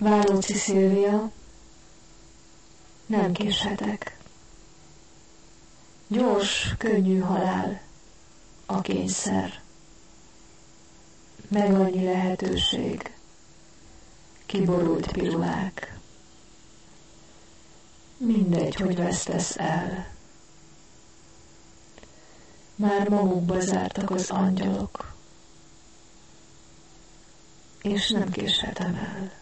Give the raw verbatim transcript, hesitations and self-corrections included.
Válóci Szilvia, nem késhetek. Gyors, könnyű halál, a kényszer. Meg annyi lehetőség, kiborult pirulák. Mindegy, hogy vesztesz el. Már magukba zártak az angyalok, és nem késhetem el.